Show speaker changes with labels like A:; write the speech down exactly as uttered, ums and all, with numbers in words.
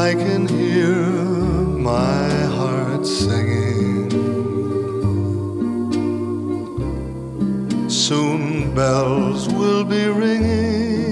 A: I can hear my heart singing. Soon bells will be ringing